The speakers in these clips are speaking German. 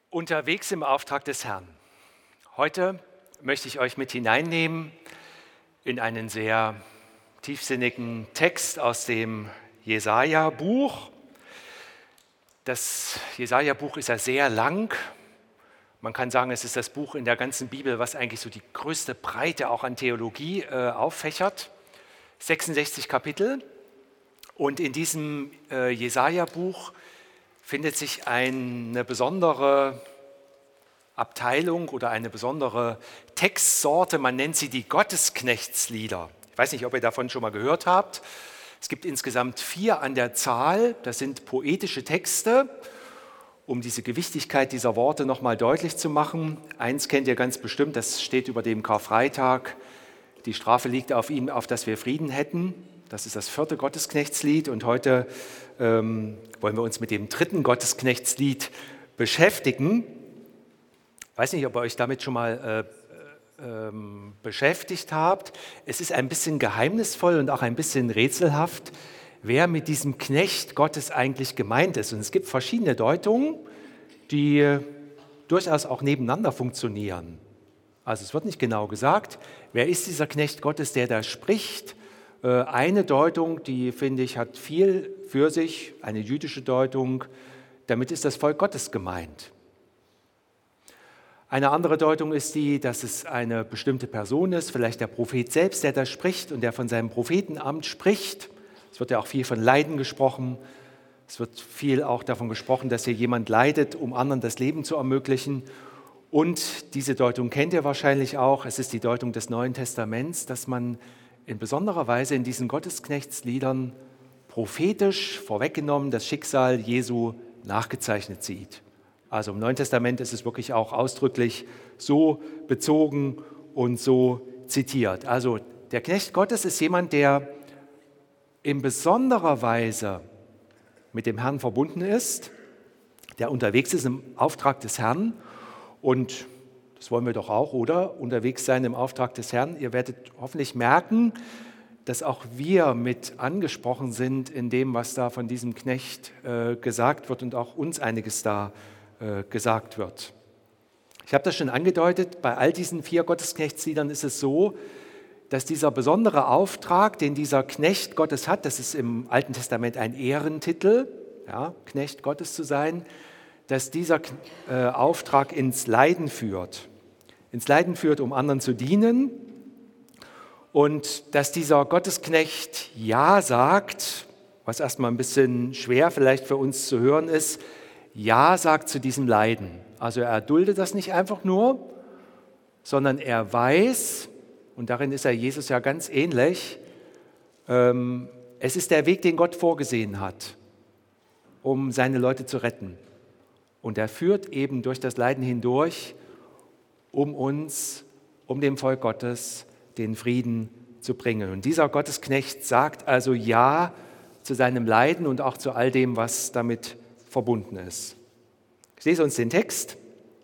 Unterwegs im Auftrag des Herrn. Heute möchte ich euch mit hineinnehmen in einen sehr tiefsinnigen Text aus dem Jesaja-Buch. Das Jesaja-Buch ist ja sehr lang. Man kann sagen, es ist das Buch in der ganzen Bibel, was eigentlich so die größte Breite auch an Theologie auffächert. 66 Kapitel. Und in diesem Jesaja-Buch findet sich eine besondere Abteilung oder eine besondere Textsorte, man nennt sie die Gottesknechtslieder. Ich weiß nicht, ob ihr davon schon mal gehört habt. Es gibt insgesamt 4 an der Zahl, das sind poetische Texte, um diese Gewichtigkeit dieser Worte nochmal deutlich zu machen. Eins kennt ihr ganz bestimmt, das steht über dem Karfreitag, die Strafe liegt auf ihm, auf dass wir Frieden hätten. Das ist das 4. Gottesknechtslied und heute wollen wir uns mit dem 3. Gottesknechtslied beschäftigen. Ich weiß nicht, ob ihr euch damit schon mal beschäftigt habt. Es ist ein bisschen geheimnisvoll und auch ein bisschen rätselhaft, wer mit diesem Knecht Gottes eigentlich gemeint ist. Und es gibt verschiedene Deutungen, die durchaus auch nebeneinander funktionieren. Also es wird nicht genau gesagt, wer ist dieser Knecht Gottes, der da spricht. Eine Deutung, die finde ich, hat viel für sich, eine jüdische Deutung, damit ist das Volk Gottes gemeint. Eine andere Deutung ist die, dass es eine bestimmte Person ist, vielleicht der Prophet selbst, der da spricht und der von seinem Prophetenamt spricht. Es wird ja auch viel von Leiden gesprochen. Es wird viel auch davon gesprochen, dass hier jemand leidet, um anderen das Leben zu ermöglichen. Und diese Deutung kennt ihr wahrscheinlich auch. Es ist die Deutung des Neuen Testaments, dass man in besonderer Weise in diesen Gottesknechtsliedern prophetisch vorweggenommen das Schicksal Jesu nachgezeichnet sieht. Also im Neuen Testament ist es wirklich auch ausdrücklich so bezogen und so zitiert. Also der Knecht Gottes ist jemand, der in besonderer Weise mit dem Herrn verbunden ist, der unterwegs ist im Auftrag des Herrn und das wollen wir doch auch, oder? Unterwegs sein im Auftrag des Herrn. Ihr werdet hoffentlich merken, dass auch wir mit angesprochen sind in dem, was da von diesem Knecht gesagt wird und auch uns einiges da gesagt wird. Ich habe das schon angedeutet, bei all diesen 4 Gottesknechtsliedern ist es so, dass dieser besondere Auftrag, den dieser Knecht Gottes hat, das ist im Alten Testament ein Ehrentitel, ja, Knecht Gottes zu sein, dass dieser Auftrag ins Leiden führt, um anderen zu dienen und dass dieser Gottesknecht Ja sagt, was erstmal ein bisschen schwer vielleicht für uns zu hören ist, Ja sagt zu diesem Leiden. Also er erduldet das nicht einfach nur, sondern er weiß, und darin ist er Jesus ja ganz ähnlich, es ist der Weg, den Gott vorgesehen hat, um seine Leute zu retten. Und er führt eben durch das Leiden hindurch, um uns, um dem Volk Gottes, den Frieden zu bringen. Und dieser Gottesknecht sagt also Ja zu seinem Leiden und auch zu all dem, was damit verbunden ist. Ich lese uns den Text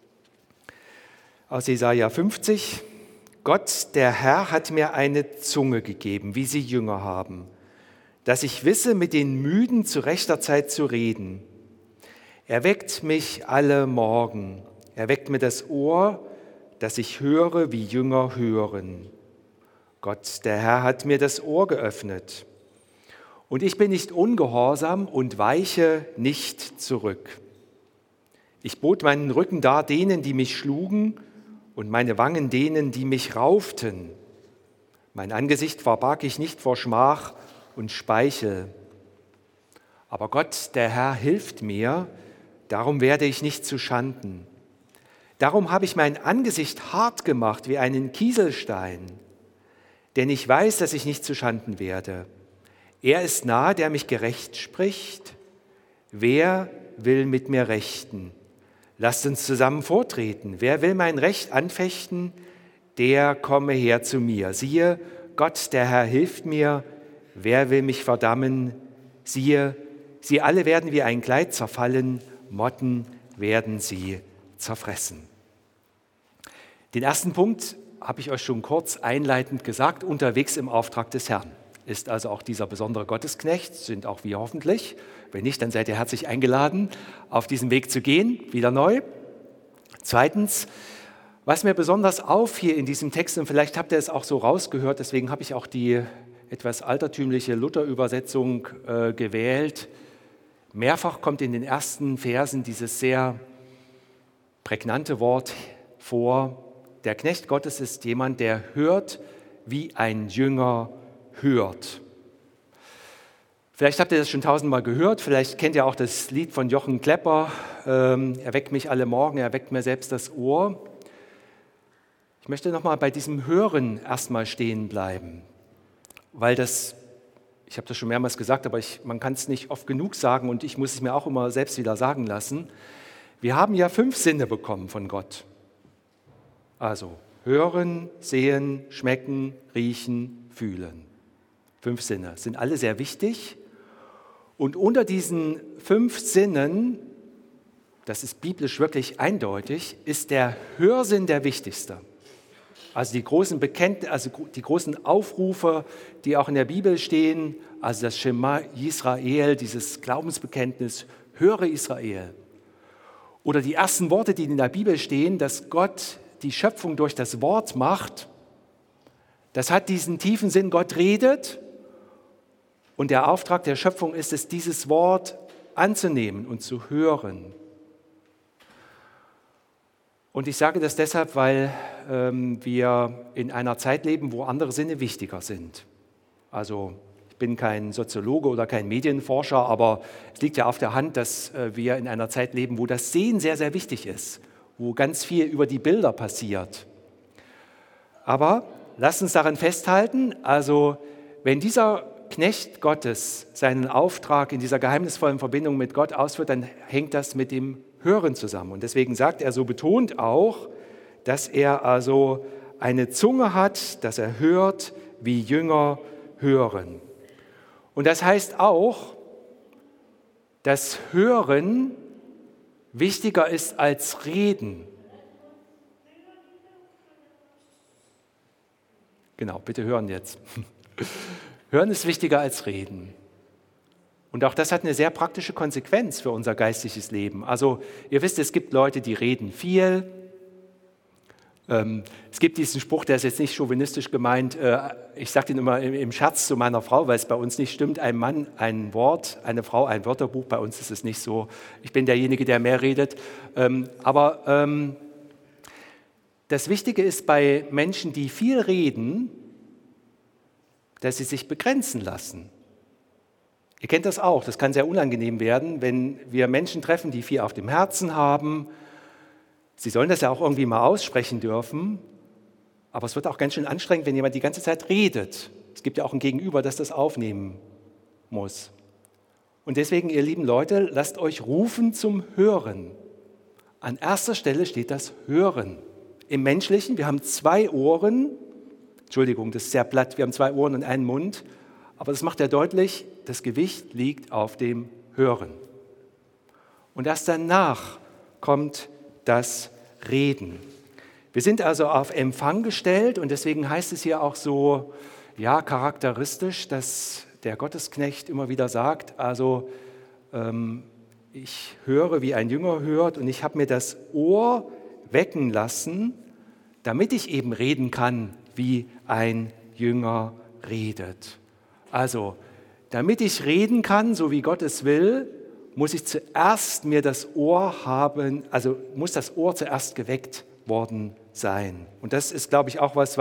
aus Jesaja 50. Gott, der Herr, hat mir eine Zunge gegeben, wie sie Jünger haben, dass ich wisse, mit den Müden zu rechter Zeit zu reden. Er weckt mich alle Morgen. Er weckt mir das Ohr, dass ich höre, wie Jünger hören. Gott, der Herr, hat mir das Ohr geöffnet. Und ich bin nicht ungehorsam und weiche nicht zurück. Ich bot meinen Rücken dar denen, die mich schlugen, und meine Wangen denen, die mich rauften. Mein Angesicht verbarg ich nicht vor Schmach und Speichel. Aber Gott, der Herr, hilft mir, darum werde ich nicht zu Schanden. Darum habe ich mein Angesicht hart gemacht wie einen Kieselstein, denn ich weiß, dass ich nicht zu Schanden werde. Er ist nahe, der mich gerecht spricht. Wer will mit mir rechten? Lasst uns zusammen vortreten. Wer will mein Recht anfechten, der komme her zu mir. Siehe, Gott, der Herr, hilft mir. Wer will mich verdammen? Siehe, sie alle werden wie ein Kleid zerfallen, Motten werden sie zerfressen. Den ersten Punkt habe ich euch schon kurz einleitend gesagt, unterwegs im Auftrag des Herrn. Ist also auch dieser besondere Gottesknecht, sind auch wir hoffentlich. Wenn nicht, dann seid ihr herzlich eingeladen, auf diesen Weg zu gehen, wieder neu. Zweitens, was mir besonders auffiel in diesem Text, und vielleicht habt ihr es auch so rausgehört, deswegen habe ich auch die etwas altertümliche Luther-Übersetzung gewählt. Mehrfach kommt in den ersten Versen dieses sehr prägnante Wort vor: Der Knecht Gottes ist jemand, der hört, wie ein Jünger hört. Vielleicht habt ihr das schon tausendmal gehört, vielleicht kennt ihr auch das Lied von Jochen Klepper, er weckt mich alle Morgen, er weckt mir selbst das Ohr. Ich möchte nochmal bei diesem Hören erstmal stehen bleiben, weil ich habe das schon mehrmals gesagt, aber man kann es nicht oft genug sagen und ich muss es mir auch immer selbst wieder sagen lassen. Wir haben ja 5 Sinne bekommen von Gott. Also hören, sehen, schmecken, riechen, fühlen. 5 Sinne sind alle sehr wichtig. Und unter diesen 5 Sinnen, das ist biblisch wirklich eindeutig, ist der Hörsinn der wichtigste. Also die großen Aufrufe, die auch in der Bibel stehen, also das Schema Israel, dieses Glaubensbekenntnis, höre Israel. Oder die ersten Worte, die in der Bibel stehen, dass Gott die Schöpfung durch das Wort macht, das hat diesen tiefen Sinn, Gott redet. Und der Auftrag der Schöpfung ist es, dieses Wort anzunehmen und zu hören. Und ich sage das deshalb, weil wir in einer Zeit leben, wo andere Sinne wichtiger sind. Also ich bin kein Soziologe oder kein Medienforscher, aber es liegt ja auf der Hand, dass wir in einer Zeit leben, wo das Sehen sehr, sehr wichtig ist, wo ganz viel über die Bilder passiert. Aber lasst uns daran festhalten, also wenn dieser Knecht Gottes seinen Auftrag in dieser geheimnisvollen Verbindung mit Gott ausführt, dann hängt das mit dem Hören zusammen. Und deswegen sagt er so betont auch, dass er also eine Zunge hat, dass er hört, wie Jünger hören. Und das heißt auch, dass Hören wichtiger ist als Reden. Genau, bitte hören jetzt. Hören ist wichtiger als Reden. Und auch das hat eine sehr praktische Konsequenz für unser geistliches Leben. Also ihr wisst, es gibt Leute, die reden viel. Es gibt diesen Spruch, der ist jetzt nicht chauvinistisch gemeint. Ich sage den immer im Scherz zu meiner Frau, weil es bei uns nicht stimmt. Ein Mann ein Wort, eine Frau ein Wörterbuch. Bei uns ist es nicht so. Ich bin derjenige, der mehr redet. Aber das Wichtige ist bei Menschen, die viel reden, dass sie sich begrenzen lassen. Ihr kennt das auch, das kann sehr unangenehm werden, wenn wir Menschen treffen, die viel auf dem Herzen haben. Sie sollen das ja auch irgendwie mal aussprechen dürfen, aber es wird auch ganz schön anstrengend, wenn jemand die ganze Zeit redet. Es gibt ja auch ein Gegenüber, das das aufnehmen muss. Und deswegen, ihr lieben Leute, lasst euch rufen zum Hören. An erster Stelle steht das Hören. Im Menschlichen, wir haben 2 Ohren, Entschuldigung, das ist sehr platt, wir haben 2 Ohren und einen Mund, aber das macht ja deutlich, das Gewicht liegt auf dem Hören. Und erst danach kommt das Reden. Wir sind also auf Empfang gestellt und deswegen heißt es hier auch so, ja, charakteristisch, dass der Gottesknecht immer wieder sagt, also ich höre, wie ein Jünger hört und ich habe mir das Ohr wecken lassen, damit ich eben reden kann, wie ein Jünger redet. Also, damit ich reden kann, so wie Gott es will, muss ich zuerst mir das Ohr haben, also muss das Ohr zuerst geweckt worden sein. Und das ist, glaube ich, auch was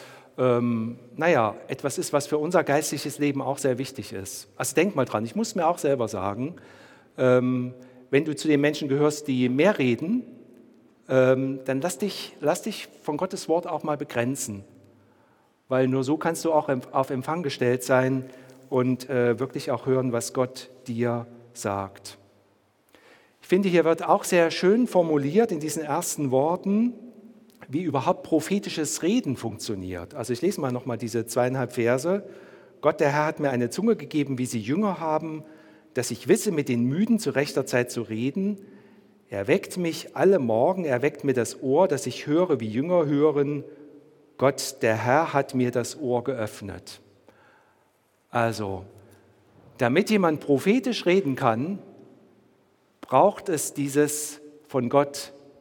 etwas ist, was für unser geistliches Leben auch sehr wichtig ist. Also denk mal dran, ich muss mir auch selber sagen, wenn du zu den Menschen gehörst, die mehr reden, dann lass dich von Gottes Wort auch mal begrenzen. Weil nur so kannst du auch auf Empfang gestellt sein und wirklich auch hören, was Gott dir sagt. Ich finde, hier wird auch sehr schön formuliert in diesen ersten Worten, wie überhaupt prophetisches Reden funktioniert. Also ich lese mal nochmal diese 2,5 Verse. Gott, der Herr, hat mir eine Zunge gegeben, wie sie Jünger haben, dass ich wisse, mit den Müden zu rechter Zeit zu reden. Er weckt mich alle Morgen, er weckt mir das Ohr, dass ich höre, wie Jünger hören. Gott, der Herr, hat mir das Ohr geöffnet. Also, damit jemand prophetisch reden kann, braucht es dieses von Gott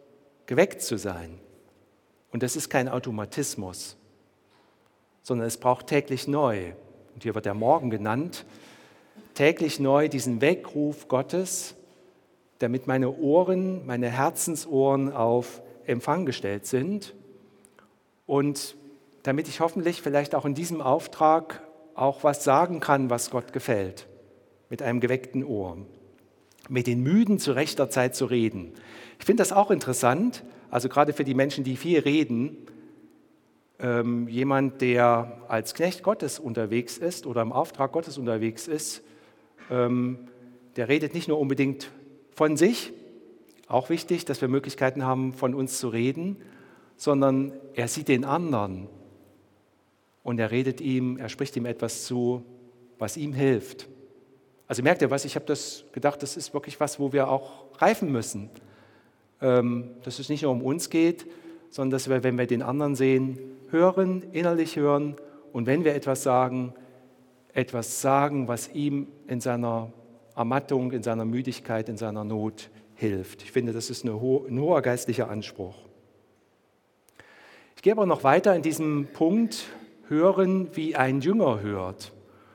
geweckt zu sein. Und das ist kein Automatismus, sondern es braucht täglich neu. Und hier wird der Morgen genannt, täglich neu diesen Weckruf Gottes, damit meine Ohren, meine Herzensohren auf Empfang gestellt sind und damit ich hoffentlich vielleicht auch in diesem Auftrag auch was sagen kann, was Gott gefällt, mit einem geweckten Ohr, mit den Müden zu rechter Zeit zu reden. Ich finde das auch interessant, also gerade für die Menschen, die viel reden, jemand, der als Knecht Gottes unterwegs ist oder im Auftrag Gottes unterwegs ist, der redet nicht nur unbedingt von sich, auch wichtig, dass wir Möglichkeiten haben, von uns zu reden, sondern er sieht den anderen und er spricht ihm etwas zu, was ihm hilft. Also merkt ihr was, ich habe das gedacht, das ist wirklich was, wo wir auch reifen müssen. Dass es nicht nur um uns geht, sondern dass wir, wenn wir den anderen sehen, hören, innerlich hören und wenn wir etwas sagen, was ihm in seiner Ermattung, in seiner Müdigkeit, in seiner Not hilft. Ich finde, das ist ein hoher geistlicher Anspruch. Ich gehe aber noch weiter in diesem Punkt, hören, wie ein Jünger hört.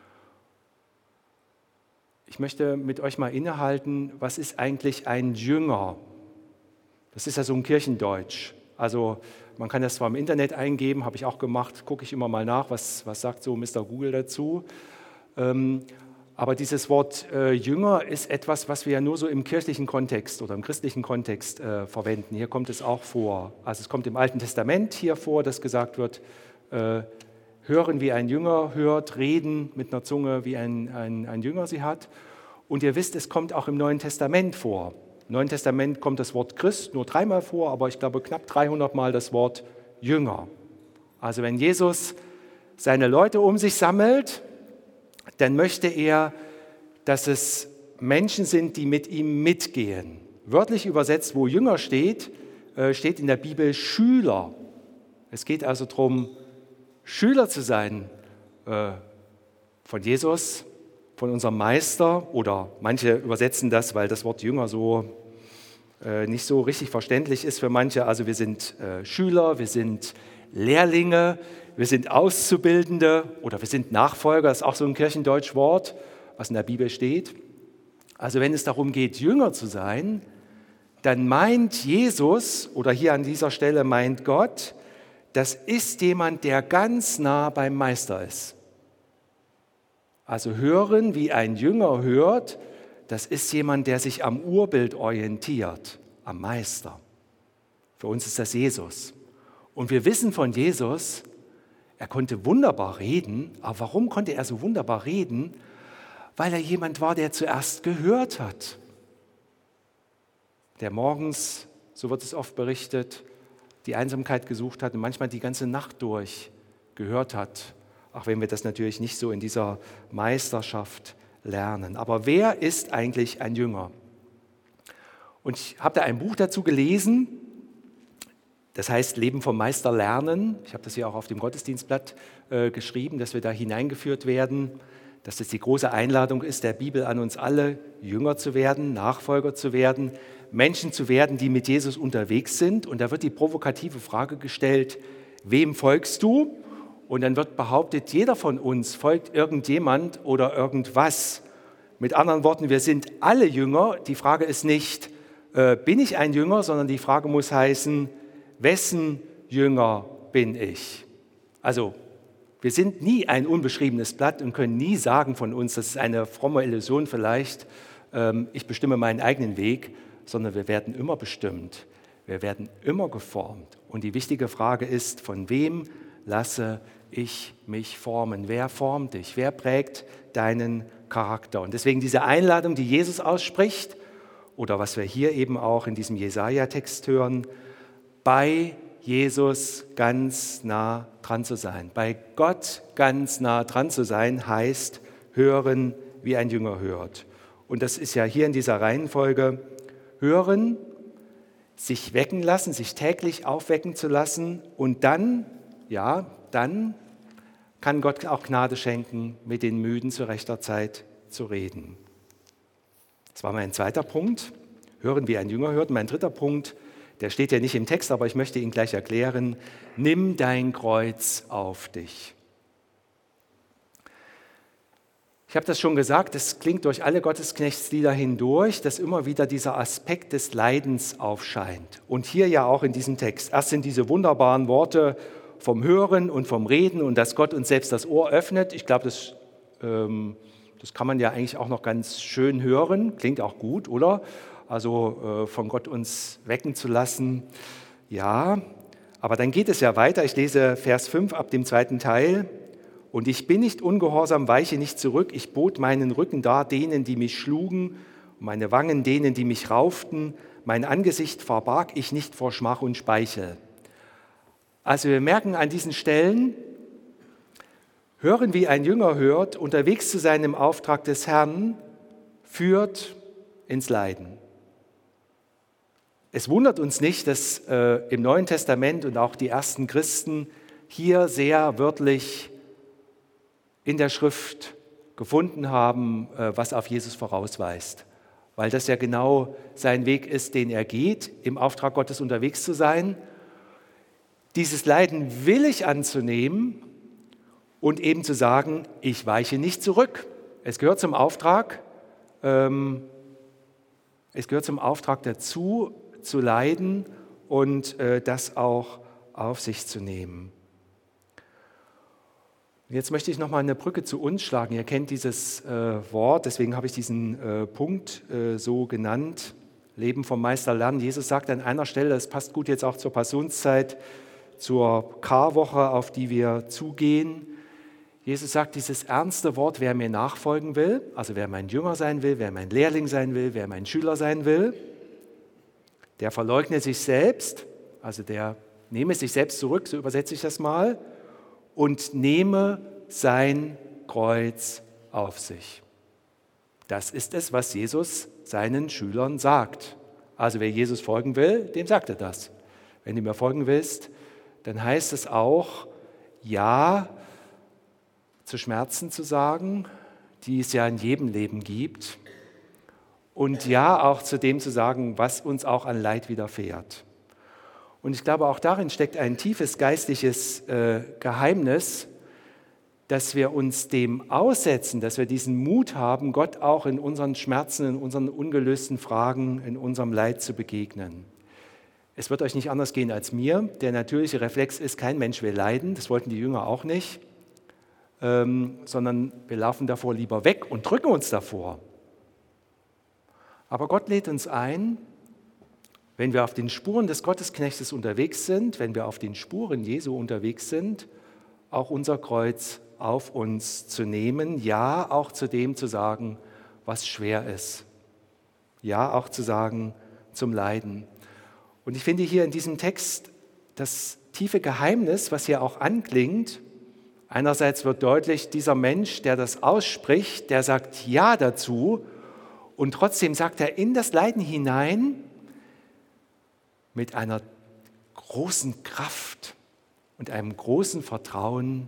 Ich möchte mit euch mal innehalten, was ist eigentlich ein Jünger? Das ist ja so ein Kirchendeutsch. Also man kann das zwar im Internet eingeben, habe ich auch gemacht, gucke ich immer mal nach, was sagt so Mr. Google dazu. Aber dieses Wort Jünger ist etwas, was wir ja nur so im kirchlichen Kontext oder im christlichen Kontext verwenden. Hier kommt es auch vor. Also es kommt im Alten Testament hier vor, dass gesagt wird, hören wie ein Jünger hört, reden mit einer Zunge wie ein Jünger sie hat. Und ihr wisst, es kommt auch im Neuen Testament vor. Im Neuen Testament kommt das Wort Christ nur 3-mal vor, aber ich glaube knapp 300 Mal das Wort Jünger. Also wenn Jesus seine Leute um sich sammelt, dann möchte er, dass es Menschen sind, die mit ihm mitgehen. Wörtlich übersetzt, wo Jünger steht, steht in der Bibel Schüler. Es geht also darum, Schüler zu sein von Jesus, von unserem Meister, oder manche übersetzen das, weil das Wort Jünger so nicht so richtig verständlich ist für manche. Also wir sind Schüler, wir sind Lehrlinge, wir sind Auszubildende oder wir sind Nachfolger, das ist auch so ein Kirchendeutschwort, was in der Bibel steht. Also wenn es darum geht, Jünger zu sein, dann meint Jesus, oder hier an dieser Stelle meint Gott, das ist jemand, der ganz nah beim Meister ist. Also hören, wie ein Jünger hört, das ist jemand, der sich am Urbild orientiert, am Meister. Für uns ist das Jesus. Und wir wissen von Jesus, er konnte wunderbar reden. Aber warum konnte er so wunderbar reden? Weil er jemand war, der zuerst gehört hat. Der morgens, so wird es oft berichtet, die Einsamkeit gesucht hat und manchmal die ganze Nacht durch gehört hat. Auch wenn wir das natürlich nicht so in dieser Meisterschaft lernen. Aber wer ist eigentlich ein Jünger? Und ich habe da ein Buch dazu gelesen, das heißt Leben vom Meister lernen. Ich habe das hier auch auf dem Gottesdienstblatt geschrieben, dass wir da hineingeführt werden, dass das die große Einladung ist der Bibel an uns alle, Jünger zu werden, Nachfolger zu werden, Menschen zu werden, die mit Jesus unterwegs sind. Und da wird die provokative Frage gestellt, wem folgst du? Und dann wird behauptet, jeder von uns folgt irgendjemand oder irgendwas. Mit anderen Worten, wir sind alle Jünger. Die Frage ist nicht, bin ich ein Jünger, sondern die Frage muss heißen, wessen Jünger bin ich? Also, wir sind nie ein unbeschriebenes Blatt und können nie sagen von uns, das ist eine fromme Illusion vielleicht, ich bestimme meinen eigenen Weg, sondern wir werden immer bestimmt, wir werden immer geformt. Und die wichtige Frage ist, von wem lasse ich mich formen? Wer formt dich? Wer prägt deinen Charakter? Und deswegen diese Einladung, die Jesus ausspricht, oder was wir hier eben auch in diesem Jesaja-Text hören, bei Jesus ganz nah dran zu sein. Bei Gott ganz nah dran zu sein, heißt hören, wie ein Jünger hört. Und das ist ja hier in dieser Reihenfolge hören, sich wecken lassen, sich täglich aufwecken zu lassen und dann kann Gott auch Gnade schenken, mit den Müden zu rechter Zeit zu reden. Das war mein zweiter Punkt, hören, wie ein Jünger hört. Mein dritter Punkt, Der steht ja nicht im Text, aber ich möchte ihn gleich erklären. Nimm dein Kreuz auf dich. Ich habe das schon gesagt, es klingt durch alle Gottesknechtslieder hindurch, dass immer wieder dieser Aspekt des Leidens aufscheint. Und hier ja auch in diesem Text. Erst sind diese wunderbaren Worte vom Hören und vom Reden und dass Gott uns selbst das Ohr öffnet. Ich glaube, das kann man ja eigentlich auch noch ganz schön hören. Klingt auch gut, oder? Also von Gott uns wecken zu lassen. Ja, aber dann geht es ja weiter. Ich lese Vers 5 ab dem zweiten Teil. Und ich bin nicht ungehorsam, weiche nicht zurück. Ich bot meinen Rücken dar denen, die mich schlugen, und meine Wangen denen, die mich rauften. Mein Angesicht verbarg ich nicht vor Schmach und Speichel. Also wir merken an diesen Stellen, hören wie ein Jünger hört, unterwegs zu sein im Auftrag des Herrn, führt ins Leiden. Es wundert uns nicht, dass im Neuen Testament und auch die ersten Christen hier sehr wörtlich in der Schrift gefunden haben, was auf Jesus vorausweist. Weil das ja genau sein Weg ist, den er geht, im Auftrag Gottes unterwegs zu sein. Dieses Leiden willig anzunehmen und eben zu sagen, ich weiche nicht zurück. Es gehört zum Auftrag dazu, zu leiden und das auch auf sich zu nehmen. Jetzt möchte ich nochmal eine Brücke zu uns schlagen. Ihr kennt dieses Wort, deswegen habe ich diesen Punkt so genannt. Leben vom Meister lernen. Jesus sagt an einer Stelle, das passt gut jetzt auch zur Passionszeit, zur Karwoche, auf die wir zugehen. Jesus sagt dieses ernste Wort, wer mir nachfolgen will, also wer mein Jünger sein will, wer mein Lehrling sein will, wer mein Schüler sein will, der verleugne sich selbst, also der nehme sich selbst zurück, so übersetze ich das mal, und nehme sein Kreuz auf sich. Das ist es, was Jesus seinen Schülern sagt. Also wer Jesus folgen will, dem sagt er das. Wenn du mir folgen willst, dann heißt es auch, ja zu Schmerzen zu sagen, die es ja in jedem Leben gibt, und ja auch zu dem zu sagen, was uns auch an Leid widerfährt. Und ich glaube, auch darin steckt ein tiefes geistliches Geheimnis, dass wir uns dem aussetzen, dass wir diesen Mut haben, Gott auch in unseren Schmerzen, in unseren ungelösten Fragen, in unserem Leid zu begegnen. Es wird euch nicht anders gehen als mir. Der natürliche Reflex ist, kein Mensch will leiden, das wollten die Jünger auch nicht, sondern wir laufen davor lieber weg und drücken uns davor. Aber Gott lädt uns ein, wenn wir auf den Spuren des Gottesknechtes unterwegs sind, wenn wir auf den Spuren Jesu unterwegs sind, auch unser Kreuz auf uns zu nehmen, ja auch zu dem zu sagen, was schwer ist, ja auch zu sagen, zum Leiden. Und ich finde hier in diesem Text das tiefe Geheimnis, was hier auch anklingt. Einerseits wird deutlich, dieser Mensch, der das ausspricht, der sagt Ja dazu und trotzdem sagt er in das Leiden hinein, mit einer großen Kraft und einem großen Vertrauen.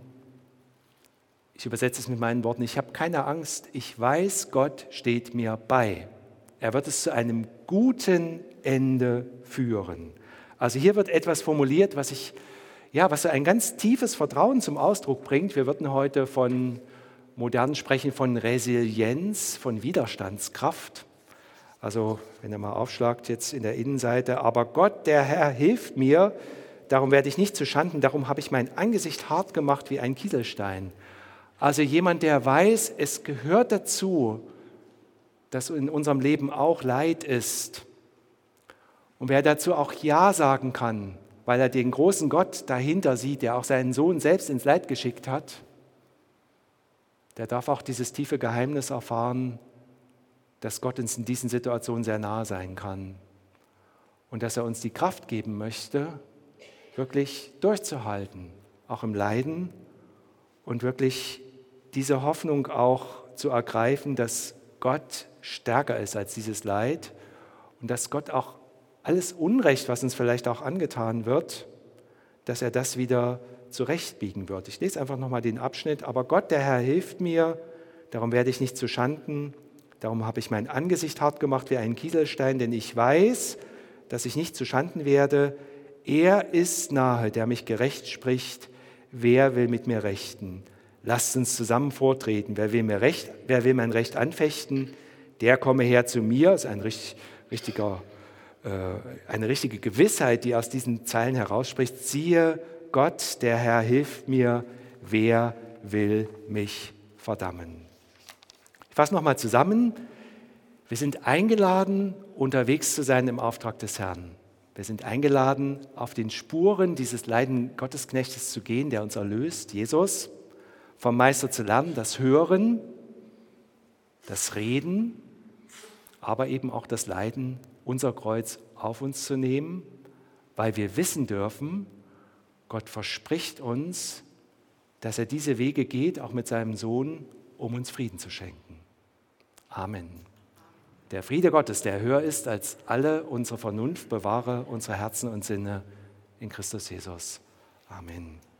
Ich übersetze es mit meinen Worten, ich habe keine Angst, ich weiß, Gott steht mir bei. Er wird es zu einem guten Ende führen. Also hier wird etwas formuliert, was so ein ganz tiefes Vertrauen zum Ausdruck bringt. Wir würden heute modern sprechen von Resilienz, von Widerstandskraft. Also wenn ihr mal aufschlagt jetzt in der Innenseite, aber Gott, der Herr, hilft mir, darum werde ich nicht zu Schanden, darum habe ich mein Angesicht hart gemacht wie ein Kieselstein. Also jemand, der weiß, es gehört dazu, dass in unserem Leben auch Leid ist. Und wer dazu auch Ja sagen kann, weil er den großen Gott dahinter sieht, der auch seinen Sohn selbst ins Leid geschickt hat, der darf auch dieses tiefe Geheimnis erfahren, dass Gott uns in diesen Situationen sehr nahe sein kann und dass er uns die Kraft geben möchte, wirklich durchzuhalten, auch im Leiden und wirklich diese Hoffnung auch zu ergreifen, dass Gott stärker ist als dieses Leid und dass Gott auch alles Unrecht, was uns vielleicht auch angetan wird, dass er das wieder zurechtbiegen wird. Ich lese einfach nochmal den Abschnitt. Aber Gott, der Herr, hilft mir, darum werde ich nicht zu Schanden, darum habe ich mein Angesicht hart gemacht wie ein Kieselstein, denn ich weiß, dass ich nicht zu Schanden werde. Er ist nahe, der mich gerecht spricht. Wer will mit mir rechten? Lasst uns zusammen vortreten. Wer will mein Recht anfechten? Der komme her zu mir. Das ist eine richtige Gewissheit, die aus diesen Zeilen herausspricht. Siehe, Gott, der Herr, hilft mir. Wer will mich verdammen? Ich fasse nochmal zusammen. Wir sind eingeladen, unterwegs zu sein im Auftrag des Herrn. Wir sind eingeladen, auf den Spuren dieses Leiden Gottesknechtes zu gehen, der uns erlöst, Jesus, vom Meister zu lernen, das Hören, das Reden, aber eben auch das Leiden, unser Kreuz auf uns zu nehmen, weil wir wissen dürfen, Gott verspricht uns, dass er diese Wege geht, auch mit seinem Sohn, um uns Frieden zu schenken. Amen. Der Friede Gottes, der höher ist als alle unsere Vernunft, bewahre unsere Herzen und Sinne in Christus Jesus. Amen.